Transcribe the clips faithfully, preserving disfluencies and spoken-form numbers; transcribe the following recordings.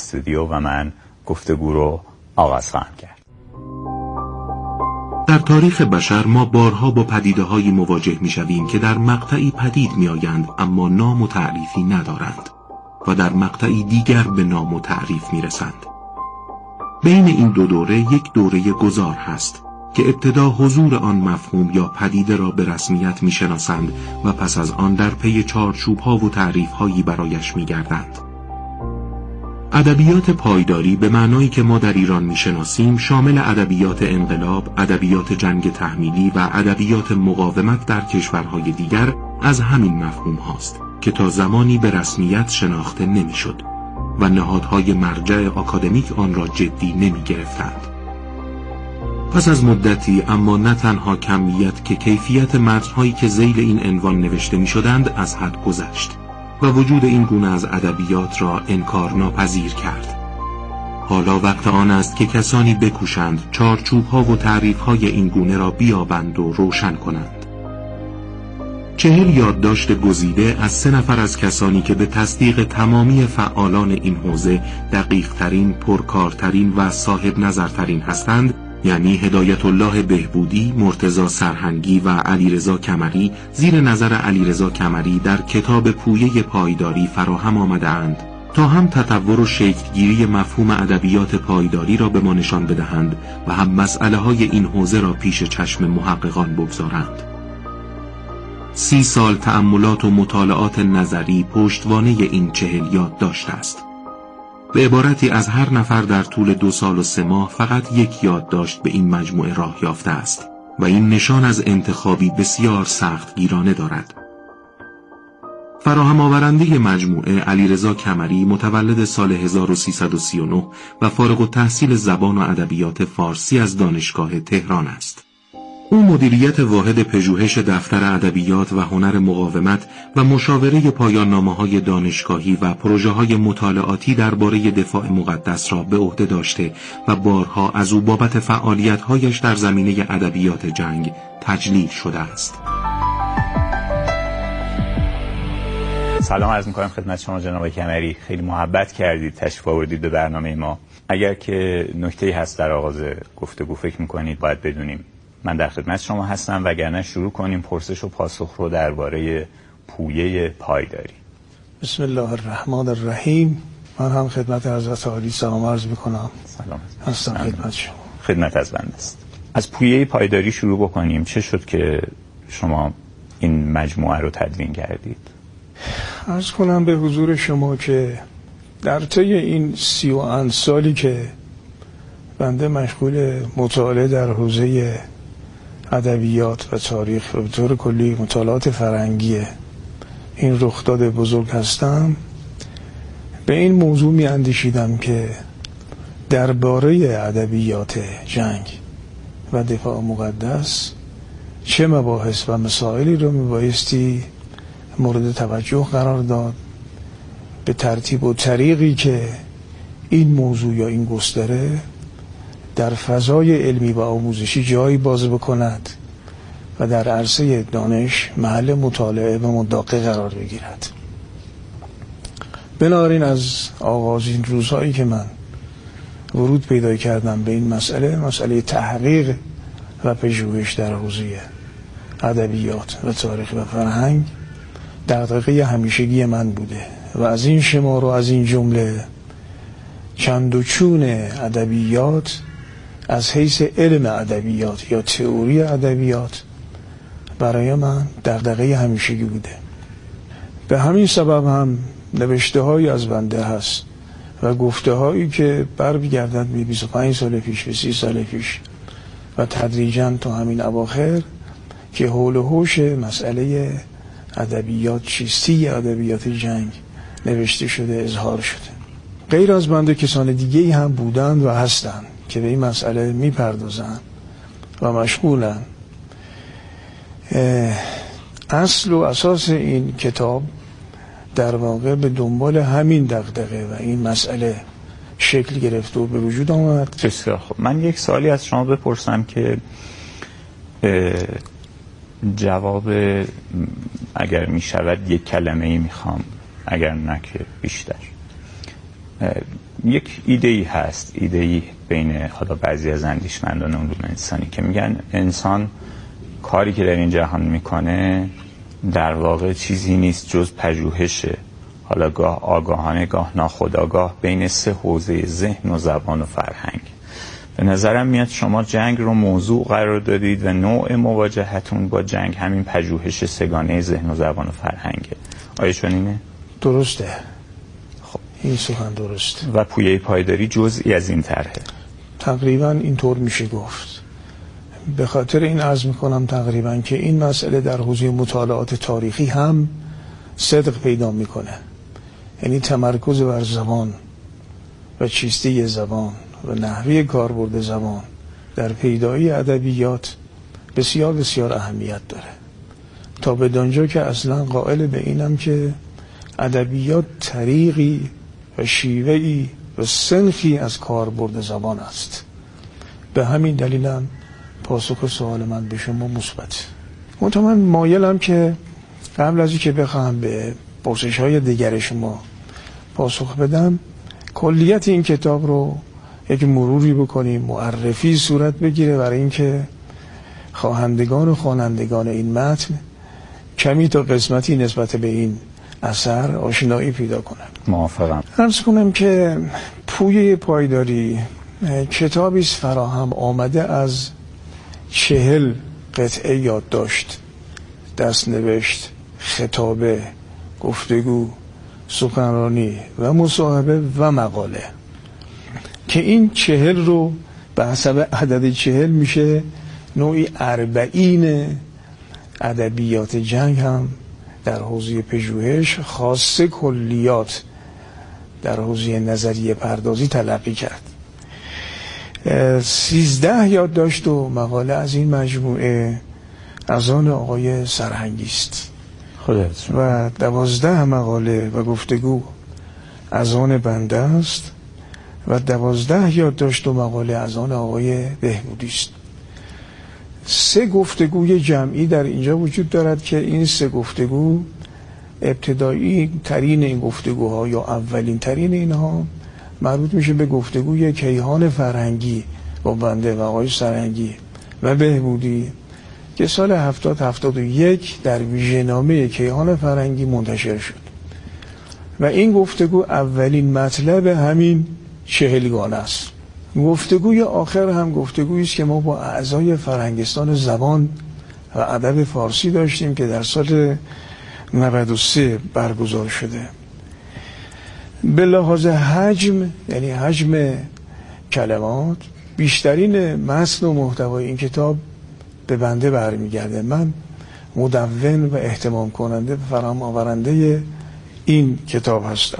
استودیو و من گفتگو رو آغاز خواهم کرد. در تاریخ بشر ما بارها با پدیده‌هایی مواجه می‌شویم که در مقطعی پدید می‌آیند اما نام و تعریفی ندارند و در مقطعی دیگر به نام و تعریف می‌رسند. بین این دو دوره یک دوره گذار هست که ابتدا حضور آن مفهوم یا پدیده را به رسمیت می‌شناسند و پس از آن در پی چارچوب‌ها و تعریف‌هایی برایش می‌گردند. ادبیات پایداری به معنایی که ما در ایران می‌شناسیم شامل ادبیات انقلاب، ادبیات جنگ تحمیلی و ادبیات مقاومت در کشورهای دیگر از همین مفهوم هاست که تا زمانی به رسمیت شناخته نمی‌شد و نهادهای مرجع آکادمیک آن را جدی نمی‌گرفتند. پس از مدتی اما نه تنها کمیت که کیفیت متن‌هایی که ذیل این عنوان نوشته می‌شدند از حد گذشت و وجود این گونه از ادبیات را انکار ناپذیر کرد. حالا وقت آن است که کسانی بکوشند چارچوب‌ها و تعریف‌های این گونه را بیابند و روشن کنند. چهل یادداشت گزیده از سه نفر از کسانی که به تصدیق تمامی فعالان این حوزه دقیق‌ترین، پرکارترین و صاحب نظرترین هستند، یعنی هدایت الله بهبودی، مرتضی سرهنگی و علیرضا کمری، زیر نظر علیرضا کمری در کتاب پویه پایداری فراهم آمده‌اند تا هم تطور و شکلگیری مفهوم ادبیات پایداری را به ما نشان بدهند و هم مسئله های این حوزه را پیش چشم محققان بگذارند. سی سال تأملات و مطالعات نظری پشتوانه این چهل یادداشت است. به عبارتی از هر نفر در طول دو سال و سه ماه فقط یک یادداشت به این مجموعه راه یافته است و این نشان از انتخابی بسیار سخت گیرانه دارد. فراهم آورنده مجموعه علیرضا کمری متولد سال هزار و سیصد و سی و نه و فارغ التحصیل زبان و ادبیات فارسی از دانشگاه تهران است. او مدیریت واحد پژوهش دفتر ادبیات و هنر مقاومت و مشاوره پایان نامه‌های دانشگاهی و پروژه‌های مطالعاتی درباره دفاع مقدس را به عهده داشته و بارها از او بابت فعالیت‌هایش در زمینه ادبیات جنگ تجلیل شده است. سلام عرض می‌کنم خدمت شما جناب کمری، خیلی محبت کردید تشریف آوردید به برنامه ما. اگر که نکته‌ای هست در آغاز گفتگو فکر می‌کنید باید بدونیم، من در خدمت شما هستم، وگرنه شروع کنیم پرسش و پاسخ رو درباره پویه پایداری. بسم الله الرحمن الرحیم. من هم خدمت حضرت عالی سلام عرض میکنم. سلام هستم خدمت شما. خدمت از بنده است. از پویه پایداری شروع بکنیم. چه شد که شما این مجموعه رو تدوین کردید؟ عرض کنم به حضور شما که در طی این سی و اند سالی که بنده مشغول مطالعه در حوزه ادبیات و تاریخ و به طور کلی مطالعات فرهنگی این رخداد بزرگ هستم، به این موضوع می اندیشیدم که درباره ادبیات جنگ و دفاع مقدس چه مباحث و مسائلی رو می بایستی مورد توجه قرار داد به ترتیب و طریقی که این موضوع یا این گستره در فضای علمی و آموزشی جایی باز بکند و در عرصه دانش محل مطالعه و مداقه قرار بگیرد. بنابراین از آغازین روزهایی که من ورود پیدا کردم به این مسئله، مسئله تحقیق و پژوهش در حوزه ادبیات و تاریخ و فرهنگ دغدغه همیشگی من بوده و از این شمار و از این جمله چند و چون ادبیات از حیث علم ادبیات یا تئوری ادبیات برای من دغدغه همیشگی بوده. به همین سبب هم نوشته هایی از بنده هست و گفته هایی که بر می‌گردد به بیست و پنج سال پیش، به سی سال پیش و تدریجاً تا همین اواخر که حول و حوش مسئله ادبیات، چیستی ادبیات جنگ نوشته شده، اظهار شده. غیر از بنده کسان دیگه‌ای هم بودند و هستند که به این مسئله میپردازند و مشغولن. اصل و اساس این کتاب در واقع به دنبال همین دغدغه و این مسئله شکل گرفت و به وجود آمد. بسیار خوب. من یک سوالی از شما بپرسم که جواب اگر می شود یک کلمه ای میخوام، اگر نه که بیشتر. یک ایده‌ای هست، ایده‌ای بین حالا بعضی از اندیشمندان علوم انسانی که میگن انسان کاری که در این جهان میکنه در واقع چیزی نیست جز پژوهشه، حالا گاه آگاهانه گاه ناخودآگاه، بین سه حوزه ذهن و زبان و فرهنگ. به نظرم میاد شما جنگ رو موضوع قرار دادید و نوع مواجهتون با جنگ همین پژوهش سگانه ذهن و زبان و فرهنگه. آیا چنینه؟ درسته. خب این سخن درسته. و پویه پایداری جزئی از این طرحه. تقریبا اینطور میشه گفت. به خاطر این عرض میکنم تقریبا که این مسئله در حوزه مطالعات تاریخی هم صدق پیدا میکنه. یعنی تمرکز بر زبان و چیستی زبان و نحوه کاربرد زبان در پیدایی ادبیات بسیار بسیار اهمیت داره، تا به دانجا که اصلا قائل به اینم که ادبیات طریقی و شیوهی و صنفی از کاربرد زبان است. به همین دلیلم پاسخ سوال من به شما مثبت. منتها من مایلم که قبل از اینکه بخوام به پرسش‌های دیگر شما پاسخ بدم، کلیت این کتاب رو یک مروری بکنیم، معرفی صورت بگیره برای اینکه خواهندگان و خوانندگان این متن کمی تا قسمتی نسبت به این اثر آشنایی پیدا کنن. موافقم. عرض کنم که پویه پایداری کتابی است فراهم آمده از چهل قطعه یادداشت، دستنوشت، خطابه، گفتگو، سخنرانی و مصاحبه و مقاله، که این چهل رو به حسب عدد چهل میشه نوعی اربعین ادبیات جنگ هم در حوزه پژوهش خاصه کلیات در حوزه نظریه پردازی تلقی کرد. سیزده یادداشت و مقاله از این مجموعه از آن آقای سرهنگی است و دوازده مقاله و گفتگو از آن بنده است و دوازده یادداشت و مقاله از آن آقای بهبودی است. سه گفتگوی جمعی در اینجا وجود دارد که این سه گفتگو ابتدایی ترین این گفتگوها یا اولین ترین اینها مربوط میشه به گفتگوی کیهان فرهنگی با بنده و آقای سرهنگی و بهبودی که سال هفتاد هفتاد و یک در ویژه‌نامه کیهان فرهنگی منتشر شد و این گفتگو اولین مطلب همین چهلگانه است. گفتگوی آخر هم گفتگویی است که ما با اعضای فرهنگستان زبان و ادب فارسی داشتیم که در سال نود و سه برگزار شده. به لحاظ حجم، یعنی حجم کلمات، بیشترین متن و محتوای این کتاب به بنده برمیگرده. من مدون و اهتمام کننده و فراهم آورنده این کتاب هستم.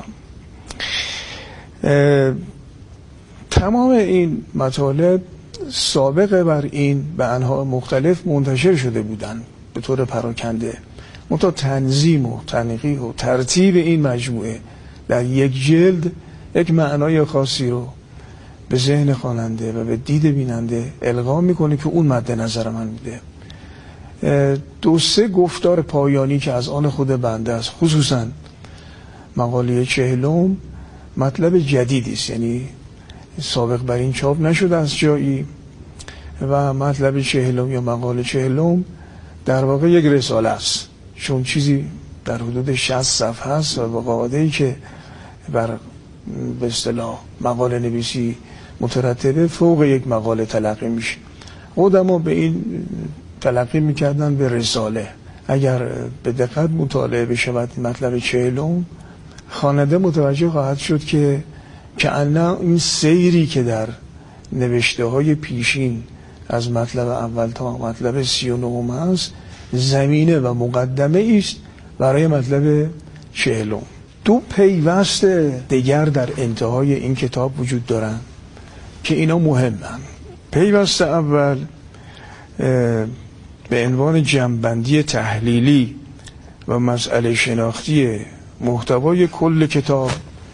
تمام این مطالب سابقه بر این به انواع مختلف منتشر شده بودند به طور پراکنده، منتها تنظیم و تنقیح و ترتیب این مجموعه در یک جلد یک معنای خاصی رو به ذهن خواننده و به دید بیننده القا میکنه که اون مد نظر من بوده. دو سه گفتار پایانی که از آن خود بنده است، خصوصا مقاله چهلم مطلب جدیدی است، یعنی سابق بر این چاپ نشده از جایی و مطلب چهلم یا مقاله چهلم در واقع یک رساله است، چون چیزی در حدود شصت صفحه است و با قاعده‌ای که بر به اصطلاح مقاله نویسی مترتبه فوق یک مقاله تلقی میشه. قدما به این تلقی میکردن به رساله. اگر به دقت مطالعه بشود مطلب چهلم، خواننده متوجه خواهد شد که کأنه این سیری که در نوشته های پیشین از مطلب اول تا مطلب سی و نهم هست زمینه و مقدمه است برای مطلب چهلم. دو پیوست دیگر در انتهای این کتاب وجود دارن که اینا مهمن. پیوست اول به عنوان جمع‌بندی تحلیلی و مسئله شناختی محتوای کل کتاب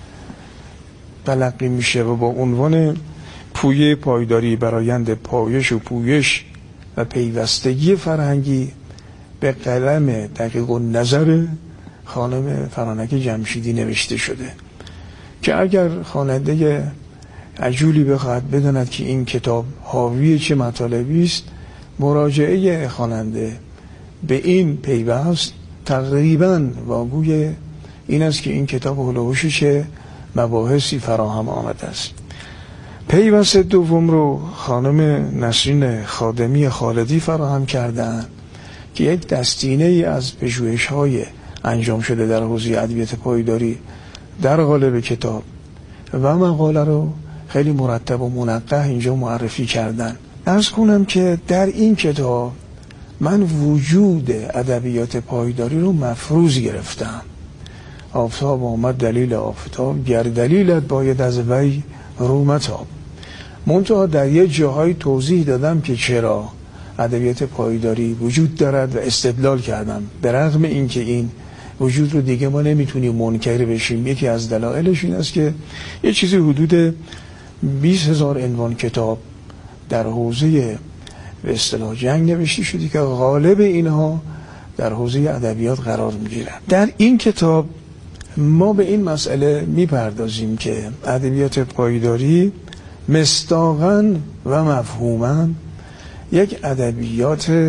تلقی میشه و با عنوان پویه پایداری برآیند پایش و پویش و پیوستگی فرهنگی به قلم دقیق النظر خانم فرانک جمشیدی نوشته شده که اگر خواننده عجولی بخواهد بداند که این کتاب حاوی چه مطالبی است، مراجعه خواننده به این پیوست تقریبا واگوی این است که این کتاب هلوهوش چه مباحثی فراهم آمده است. پیوست دوم رو خانم نسرین خادمی خالدی فراهم کردند که یک دستینه ای از پژوهش‌های انجام شده در حوزه ادبیات پایداری در قالب کتاب و مقاله رو خیلی مرتب و منقح اینجا معرفی کردن. عرض کنم که در این کتاب من وجود ادبیات پایداری رو مفروض گرفتم. آفتاب آمد دلیل آفتاب، گر دلیلت باید از وی رو متاب. منتها در یه جاهای توضیح دادم که چرا ادبیات پایداری وجود دارد و استدلال کردم. به رغم اینکه این وجود رو دیگه ما نمیتونیم منکر بشیم، یکی از دلایلش این است که یه چیزی حدود بیست هزار عنوان کتاب در حوزه به اصطلاح جنگ نوشته شده که غالب اینها در حوزه ادبیات قرار میگیرن. در این کتاب ما به این مسئله میپردازیم که ادبیات پایداری مصداقاً و مفهوماً یک ادبیات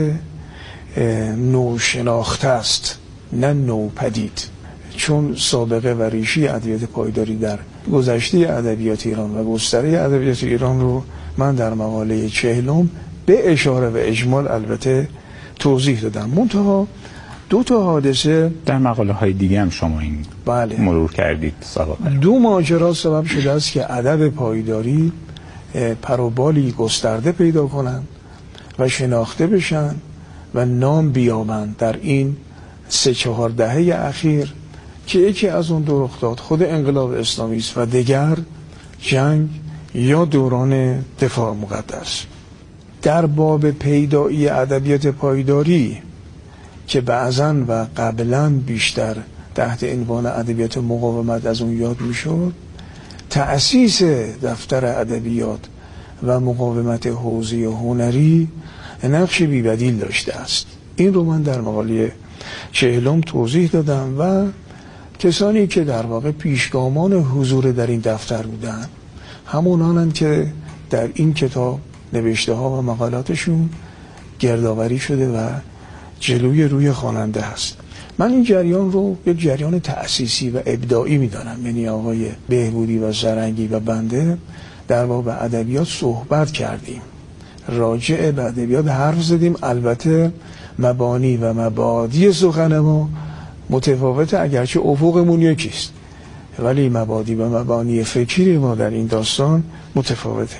نوشناخته است، نه نوپدید. چون سابقه و ریشه ادبیات پایداری در گذشته ادبیات ایران و گستره ادبیات ایران رو من در مقاله چهلم به اشاره و اجمال البته توضیح دادم. منتها دو تا حادثه در مقاله های دیگه هم شما این بله مرور کردید سابقه. دو ماجرا سبب شده است که ادب پایداری پروبالی گسترده پیدا کنند و شناخته بشن و نام بیابند در این سه چهار دهه اخیر که یکی از اون دو رخداد خود انقلاب اسلامی است و دیگر جنگ یا دوران دفاع مقدس. در باب پیدایی ادبیات پایداری که بعضاً و قبلاً بیشتر تحت عنوان ادبیات مقاومت از اون یاد میشد، تأسیس دفتر ادبیات و مقاومت حوزه هنری نقش بی‌بدیل داشته است. این رو من در مقاله چهلم توضیح دادم و کسانی که در واقع پیشگامان حضور در این دفتر بودن همونانند که در این کتاب نوشته ها و مقالاتشون گردآوری شده و جلوی روی خواننده هست. من این جریان رو یک جریان تأسیسی و ابداعی میدانم. یعنی آقای بهبودی و زرنگی و بنده در باب ادبیات صحبت کردیم، راجع به ادبیات حرف زدیم. البته مبانی و مبادی سخن ما متفاوته، اگرچه افقمون یکیست، ولی مبادی و مبانی فکری ما در این داستان متفاوته.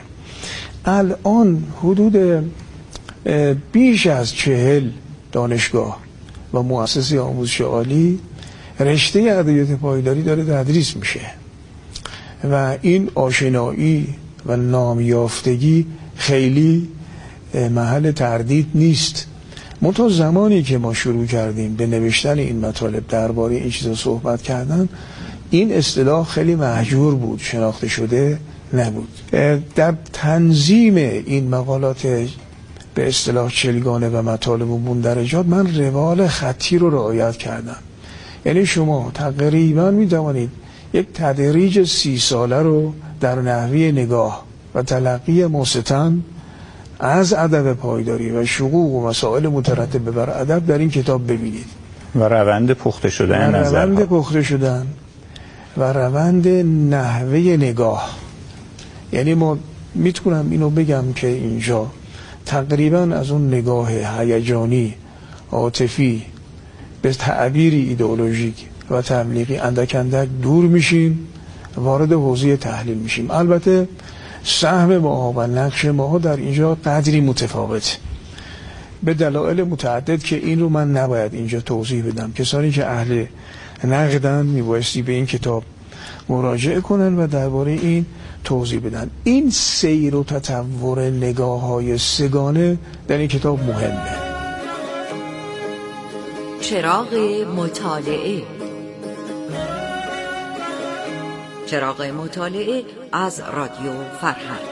الان حدود بیش از چهل دانشگاه و مؤسسه آموزش عالی رشته ادبیات پایداری داره تدریس میشه و این آشنایی و نامیافتگی خیلی محل تردید نیست. منتها زمانی که ما شروع کردیم به نوشتن این مطالب درباره این چیزا صحبت کردن، این اصطلاح خیلی محجور بود، شناخته شده نبود. در تنظیم این مقالات به اصطلاح چلگانه و مطالب و مندرجات من روال خطی رو رعایت کردم. یعنی شما تقریبا می‌توانید یک تدریج سی ساله رو در نحوه نگاه و تلقی مستن از ادب پایداری و شقوق و مسائل مترتب بر ادب در این کتاب ببینید و روند پخته شدن نظرها، روند پخته شدن و روند نحوه نگاه. یعنی ما میتونم اینو بگم که اینجا تقریبا از اون نگاه هیجانی عاطفی به تعبیری ایدئولوژیک و تبلیغی اندک اندک دور میشیم، وارد حوزه تحلیل میشیم. البته سهم ما و نقش ما در اینجا قدری متفاوت به دلایل متعدد که این رو من نباید اینجا توضیح بدم. کسانی که اهل نقدن میبایستی به این کتاب مراجعه کنن و درباره این توضیح بدن. این سیر و تطور نگاه های سگانه در این کتاب مهمه. چراغ مطالعه چراغ مطالعه از رادیو فرهنگ.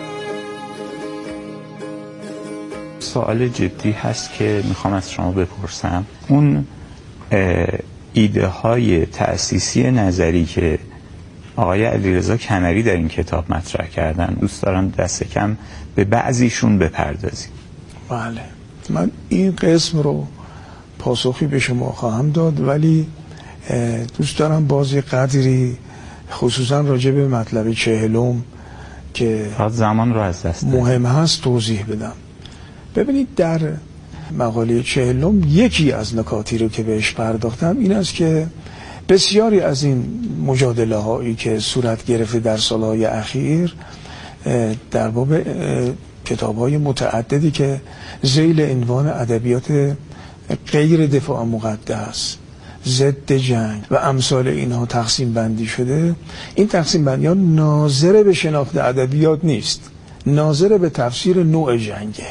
سوال جدی هست که میخوام از شما بپرسم. اون ایده های تأسیسی نظری که آقای علیرضا کنری در این کتاب مطرح کردن، دوست دارم دست کم به بعضیشون بپردازیم. بله، من این قسم رو پاسخی به شما خواهم داد، ولی دوست دارم بازی قدری خصوصا راجع به مطلب چهلم که زمان رو از دست مهم هست توضیح بدم. ببینید در مقاله چهلم یکی از نکاتی رو که بهش پرداختم این است که بسیاری از این مجادله هایی که صورت گرفته در سالهای اخیر در باب کتاب های متعددی که ذیل عنوان ادبیات غیر دفاع مقدس، ضد جنگ و امثال اینها تقسیم بندی شده، این تقسیم بندی ها ناظر به شناخت ادبیات نیست، ناظر به تفسیر نوع جنگه.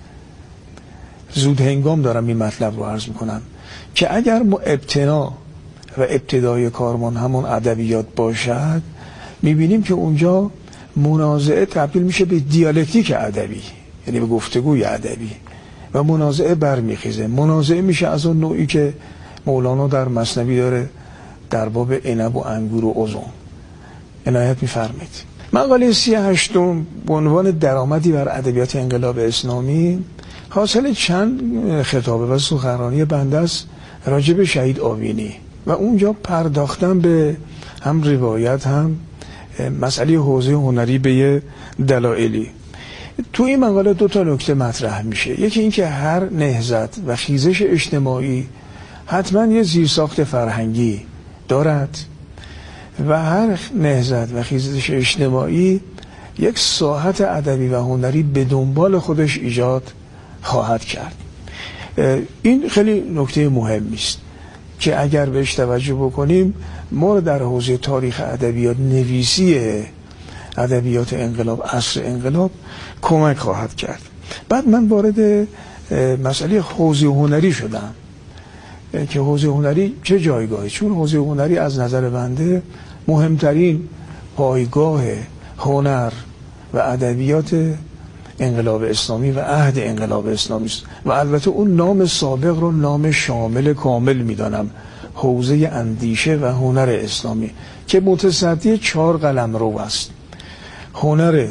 زود هنگام دارم این مطلب رو عرض میکنم که اگر ما ابتنا و ابتدای کارمان همون ادبیات باشد، میبینیم که اونجا منازعه تبدیل میشه به دیالکتیک ادبی، یعنی به گفتگوی ادبی، و منازعه برمیخیزه. منازعه میشه از اون نوعی که مولانا در مثنوی داره در باب عنب و انگور و اوزون. عنایت میفرمایید. مقاله سی و هشتم به عنوان درآمدی بر ادبیات انقلاب اسلامی حاصل چند خطابه و سخنرانی بنده است راجع به شهید آوینی و اونجا پرداختم به هم روایت هم مسئله حوزه هنری به یه دلایلی. تو این مقاله دو تا نکته مطرح میشه. یکی این که هر نهضت و خیزش اجتماعی حتما یه زیرساخت فرهنگی دارد و هر نهضت و خیزش اجتماعی یک ساحت ادبی و هنری به دنبال خودش ایجاد خواهد کرد. این خیلی نکته مهمی است که اگر بهش توجه بکنیم ما در حوزه تاریخ ادبیات نویسی ادبیات انقلاب، عصر انقلاب کمک خواهد کرد. بعد من وارد مسئله حوزه هنری شدم که حوزه هنری چه جایگاهی، چون حوزه هنری از نظر بنده مهمترین پایگاه هنر و ادبیات انقلاب اسلامی و عهد انقلاب اسلامی است و البته اون نام سابق رو نام شامل کامل میدانم، حوزه اندیشه و هنر اسلامی، که متصدی چهار قلمرو است: هنر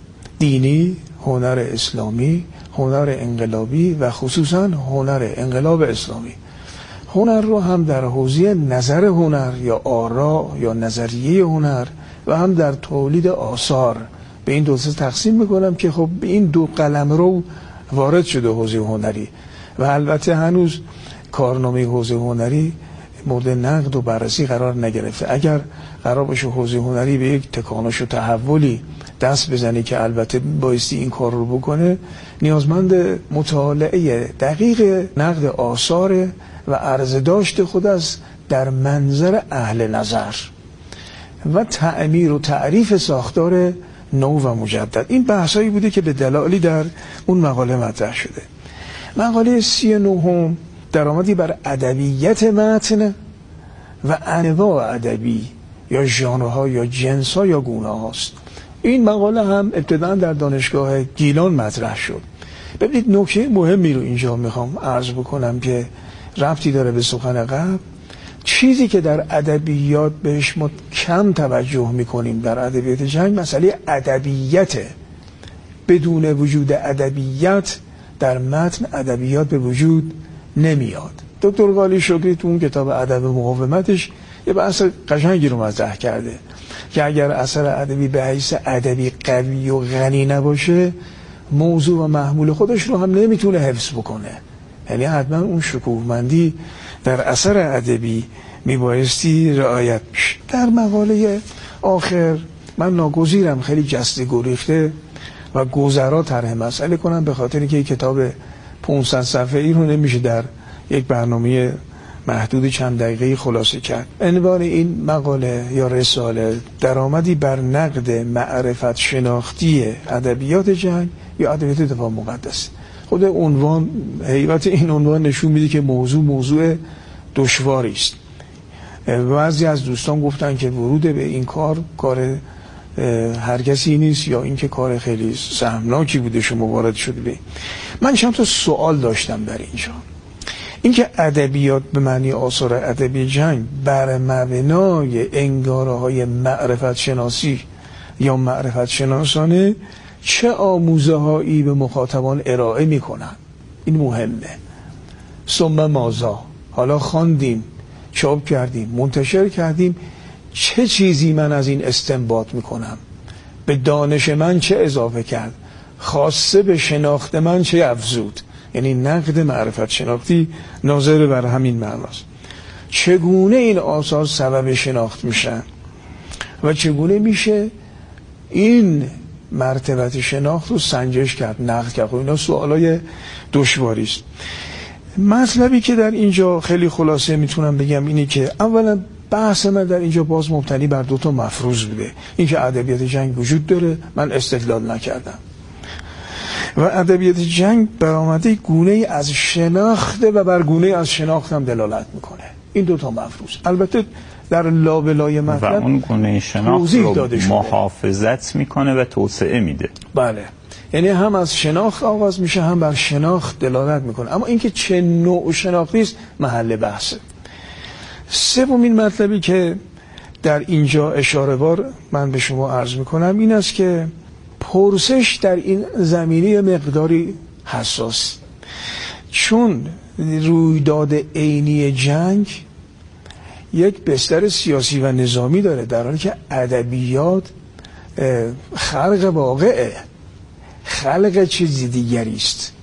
دینی، هنر اسلامی، هنر انقلابی و خصوصا هنر انقلاب اسلامی. هنر رو هم در حوزه نظر هنر یا آرا یا نظریه هنر و هم در تولید آثار به این دو سه تقسیم میکنم که خب به این دو قلمرو وارد شده حوزه هنری و البته هنوز کارنامه حوزه هنری مورد نقد و بررسی قرار نگرفته. اگر قرار باشه حوزه هنری به یک تکانش و تحولی دست بزنه که البته بایستی این کار رو بکنه، نیازمند مطالعه دقیق نقد آثار و عرض داشت خود است در منظر اهل نظر و تعمیر و تعریف ساختار نو و مجدد. این بحثایی بوده که به دلایلی در اون مقاله مطرح شده. مقاله سی و نهم درآمدی بر ادبیات متن و انواع ادبی یا ژانرها یا جنس‌ها یا گونه‌هاست. این مقاله هم ابتداً در دانشگاه گیلان مطرح شد. ببینید نکته مهمی رو اینجا میخوام عرض بکنم که ربطی داره به سخن قبل. چیزی که در ادبیات بهش ما کم توجه میکنیم در ادبیات جنگ مسئله ادبیت. بدون وجود ادبیت در متن ادبیات به وجود نمیاد. دکتر قالی شکری تو اون کتاب ادب مقاومتش یه بحث قشنگی رو مطرح کرده که اگر اثر ادبی به حیث ادبی قوی و غنی نباشه، موضوع و محمول خودش رو هم نمیتونه حفظ بکنه. یعنی حتما اون شکوهمندی در اثر ادبی میبایستی رعایت میشه. در مقاله آخر من ناگزیرم خیلی جسته گریخته و گذرا طرح مسئله کنم، به خاطر اینکه کتاب پانصد صفحه‌ای رو نمیشه در یک برنامه محدود چند دقیقه‌ای خلاصه کرد. عنوان این مقاله یا رساله درآمدی بر نقد معرفت شناختی ادبیات جنگ یا ادبیات دفاع مقدس. خود عنوان، حیوت این عنوان نشون میده که موضوع موضوع دشواری است. بعضی از دوستان گفتن که ورود به این کار کار هر کسی نیست یا اینکه کار خیلی سهمناکی بوده شما وارد شده به. من چند تا سوال داشتم در اینجا. اینکه ادبیات به معنی آثار ادبی جنگ بر مبنای انگاره‌های معرفت شناسی یا معرفت شناسانه چه آموزه هایی به مخاطبان ارائه میکنن، این مهمه. ثم مازا، حالا خواندیم، چاپ کردیم، منتشر کردیم، چه چیزی من از این استنباط میکنم، به دانش من چه اضافه کرد، خاصه به شناخت من چه افزود. یعنی نقد معرفت شناختی ناظر بر همین معناست. چگونه این آثار سبب شناخت میشن و چگونه میشه این مرتبت شناخت رو سنجش کرد، نقد کرد. اینا سوالای دشواری است. مطلبی که در اینجا خیلی خلاصه میتونم بگم اینه که اولا بحث من در اینجا باز مبتنی بر دو تا مفروض بوده. اینکه ادبیات جنگ وجود داره، من استدلال نکردم، و ادبیات جنگ برآمده گونه از شناخته و بر گونه از شناخت هم دلالت میکنه. این دو تا مفروض البته در لابلای مطلب و اون گونه شناخت رو محافظت میکنه و توسعه میده. بله، یعنی هم از شناخت آغاز میشه هم بر شناخت دلالت میکنه، اما اینکه چه نوع شناختی است محل بحثه. سومین مطلبی که در اینجا اشاره وار من به شما عرض میکنم این است که پرسش در این زمینه مقداری حساس، چون رویداد عینی جنگ یک بستر سیاسی و نظامی داره، در حالی که ادبیات خلق واقعه، خلق چیزی دیگری است.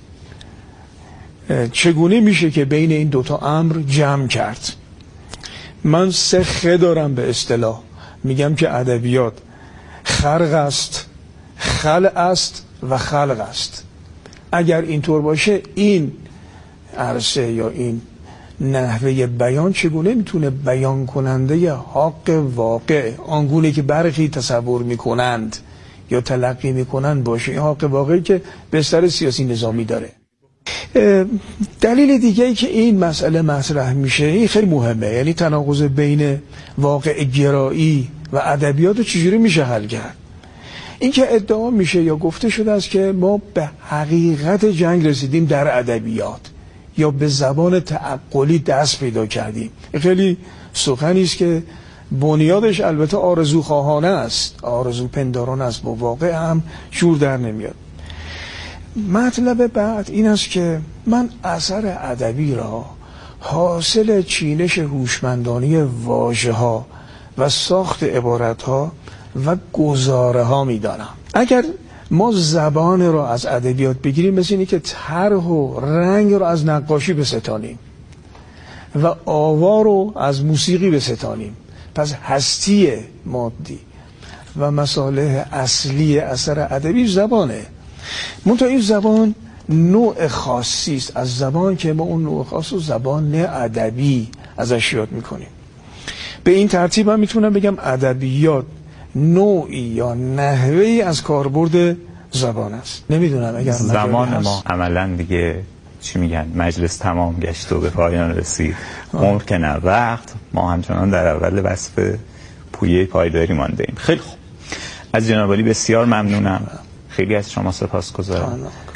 چگونه میشه که بین این دوتا امر جمع کرد؟ من سه خ دارم به اصطلاح، میگم که ادبیات خلق است، خلق است و خلق است. اگر اینطور باشه این عرصه یا این نحوه بیان چگونه میتونه بیان کننده حق واقع آنگونه که برخی تصور میکنند یا تلقی میکنند باشه؟ این حق واقعی که بستر سیاسی نظامی داره. دلیل دیگه ای که این مسئله مطرح میشه این خیلی مهمه، یعنی تناقض بین واقع گرایی و ادبیات رو چجوری میشه حل کرد. این که ادعا میشه یا گفته شده است که ما به حقیقت جنگ رسیدیم در ادبیات یا به زبان تعقلی دست پیدا کردیم. خیلی سخنی است که بنیادش البته آرزو خواهانه است، آرزو پنداران است، با واقع هم جور در نمیاد. مطلب بعد این است که من اثر ادبی را حاصل چینش هوشمندانه واژه‌ها و ساخت عبارت‌ها و گزاره ها میدانم. اگر ما زبان را از ادبیات بگیریم مثل اینه که طرح و رنگ را از نقاشی بستانیم و آوا رو از موسیقی بستانیم، پس هستی مادی و مصالح اصلی اثر ادبی زبانه. منتها این زبان نوع خاصی است از زبان که ما اون نوع خاص رو زبان ادبی ازش یاد میکنیم. به این ترتیب من میتونم بگم ادبیات نوعی یا نحوهی از کاربرد زبان است. نمیدونم اگر زمان ما عملا دیگه چی میگن مجلس تمام گشت و به پایان رسید. عمر که نه وقت، ما همچنان در اول وصف پویه پایداری مانده ایم. خیلی خوب، از جناب عالی بسیار ممنونم، خیلی از شما سپاسگزارم.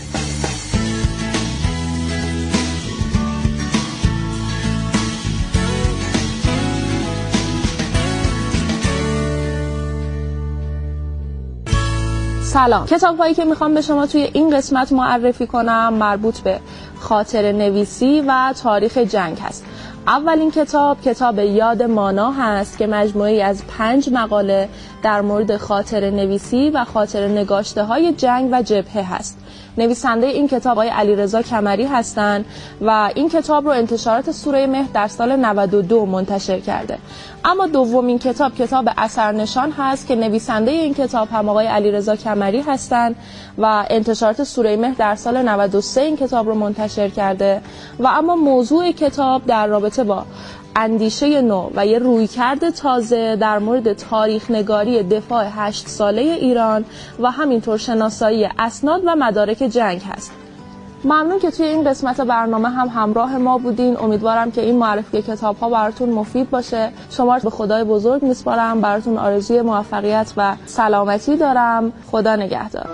سلام. کتاب‌هایی که میخوام به شما توی این قسمت معرفی کنم مربوط به خاطره نویسی و تاریخ جنگ هست. اولین کتاب کتاب یاد مانا هست که مجموعه‌ای از پنج مقاله در مورد خاطره نویسی و خاطره نگاشته های جنگ و جبهه هست. نویسنده این کتاب آقای علیرضا کمری هستند و این کتاب رو انتشارات سوره مهر در سال نود و دو منتشر کرده. اما دومین کتاب کتاب اثرنشان هست که نویسنده این کتاب هم آقای علیرضا کمری هستند و انتشارات سوره مهر در سال نود و سه این کتاب رو منتشر کرده و اما موضوع کتاب در رابطه با اندیشه نو و یه رویکرد تازه در مورد تاریخ نگاری دفاع هشت ساله ایران و همینطور شناسایی اسناد و مدارک جنگ هست. ممنون که توی این قسمت برنامه هم همراه ما بودین. امیدوارم که این معرفی کتاب ها براتون مفید باشه. شما به خدای بزرگ میسپارم، براتون آرزوی موفقیت و سلامتی دارم. خدا نگهدار.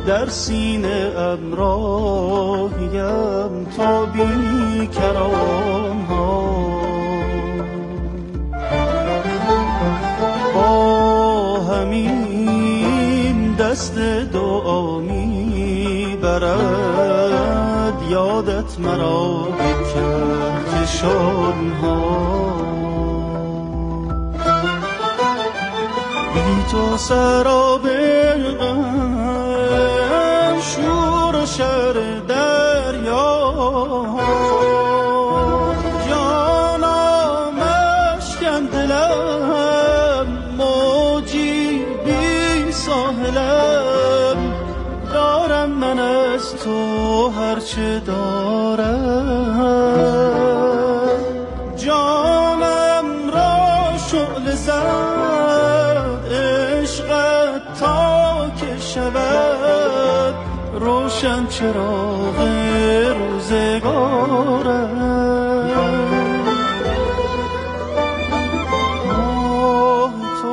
در سینه ام راهیم تا بی کران ها، با همین دست دعا می برد یادت مرا به کهکشان ها. بی تو سراب غم شور و شر دریا، جانم اشکن دلم موجی بی ساحلم، دارم من از تو هرچه دارم، جانم را شعله زد عشقت تا که شود روشن چراغ روزگارم. آه تو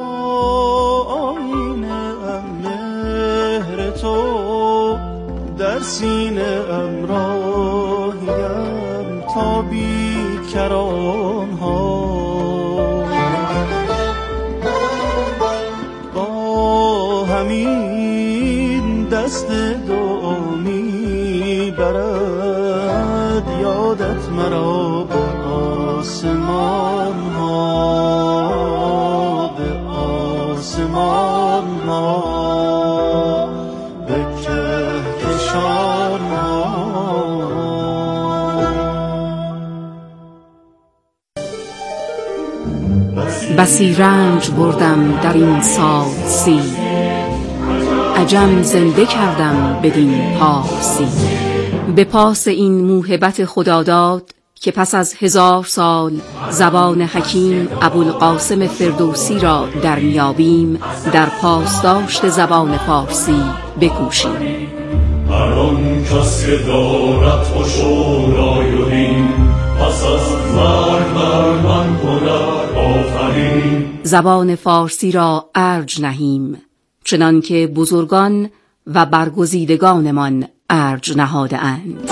آینه ام، مهر تو در سینه ام راهیم تا بی کران ها، با همین دست دعا می برد یادت مرا به آسمان ها، به آسمان ها، به کهکشان ها. بسی رنج بردم در این سال سی، عجم زنده کردم بدین پارسی. به پاس این موهبت خداداد که پس از هزار سال زبان حکیم ابوالقاسم فردوسی را در میابیم، در پاسداشت زبان فارسی بکوشیم. هر آن کس که دارد خوش و رایونیم، پس از مرگ بر من کند آفرین. زبان فارسی را ارج نهیم، چنان که بزرگان و برگزیدگانمان ارج نهاده اند.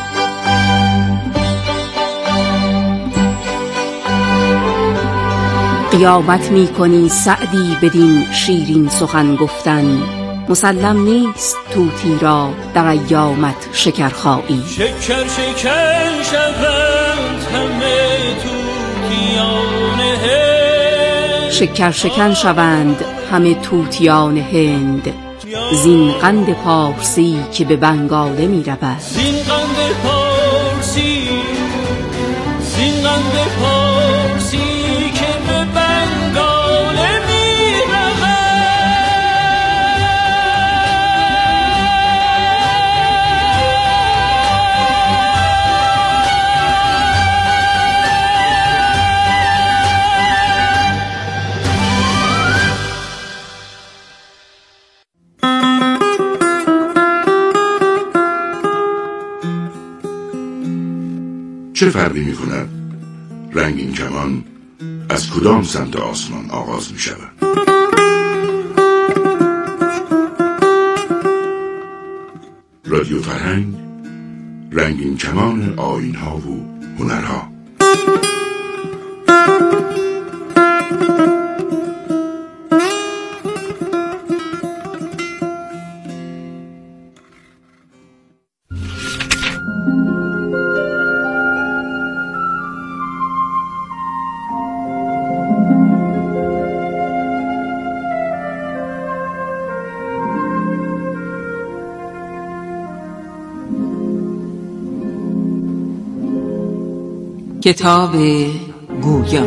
قیامت می کنی سعدی بدین شیرین سخن گفتن، مسلم نیست طوطی را در ایامت شکرخایی. شکر شکر شوند همه طوطیان هند، شکر شکن شوند همه طوطیان هند، زین قند پارسی که به بنگاله می رود. زین قند پارسی، زین قند پارسی که به بنگاله می رود. چه فرقی می کند رنگین کمان از کدام سمت آسمان آغاز می شود؟ رادیو فرهنگ، رنگین کمان آیین ها و هنرها. کتاب گویا.